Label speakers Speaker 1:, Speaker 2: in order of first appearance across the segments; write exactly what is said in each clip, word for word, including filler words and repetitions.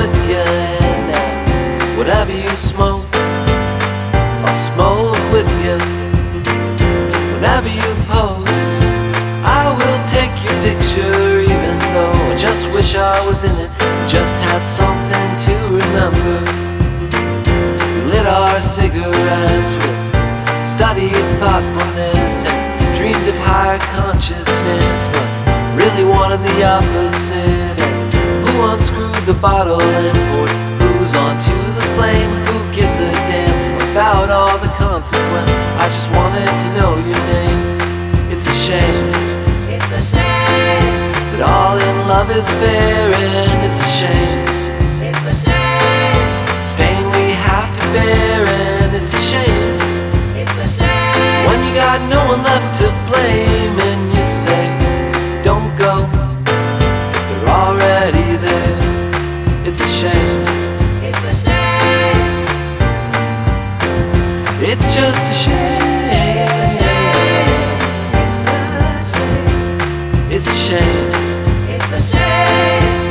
Speaker 1: with you, and uh, whatever you smoke, I'll smoke with you. Whenever you pose, I will take your picture, even though I just wish I was in it, just had something to remember. We lit our cigarettes with studied thoughtfulness and dreamed of higher consciousness, but really wanted the opposite. And who unscrewed the bottle and poured booze onto the flame? Who gives a damn about all the consequence? I just wanted to know your name. It's a shame,
Speaker 2: It's a shame,
Speaker 1: but all in love is fair, and it's a shame.
Speaker 2: it's a shame,
Speaker 1: It's pain we have to bear, and it's a shame
Speaker 2: it's a shame,
Speaker 1: when you got no one left to blame, and you say, don't go, but they're already there. It's a shame,
Speaker 2: it's a shame,
Speaker 1: it's just a shame. It's a shame,
Speaker 2: it's a shame,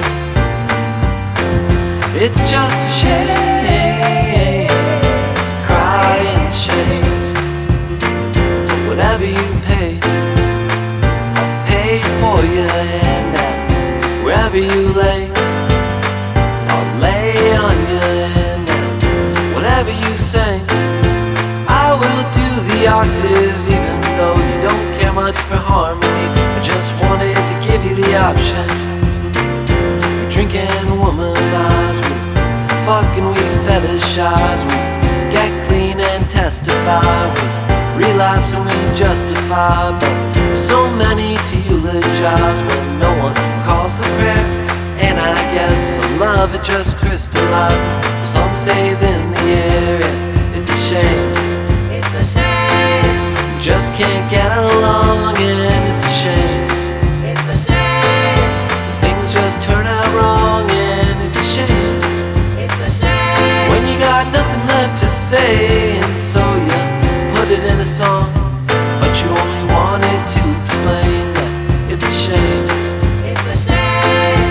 Speaker 1: it's just a shame. It's a crying shame. But whatever you pay, I'll pay for you, and uh, wherever you lay, I'll lay on you, and uh, whatever you sing, I will do the octave, even though you don't care much for harmonies. I just wanted to give you the option. We drink and womanize, we fuck and we fetishize, we get clean and testify, we relapse and we justify. But there's so many to eulogize when no one calls the prayer. And I guess some love, it just crystallizes, some stays in the air, and it's a shame.
Speaker 2: it's a shame,
Speaker 1: Just can't get along, and it's a shame.
Speaker 2: it's a shame,
Speaker 1: Things just turn out wrong, and it's a shame
Speaker 2: it's a shame,
Speaker 1: when you got nothing left to say, and so you put it in a song, but you only wanted to explain that it's a shame.
Speaker 2: it's a shame,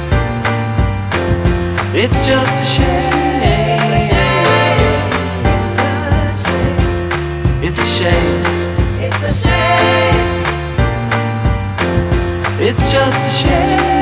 Speaker 1: It's just a shame. It's a shame.
Speaker 2: it's a shame,
Speaker 1: It's just a shame.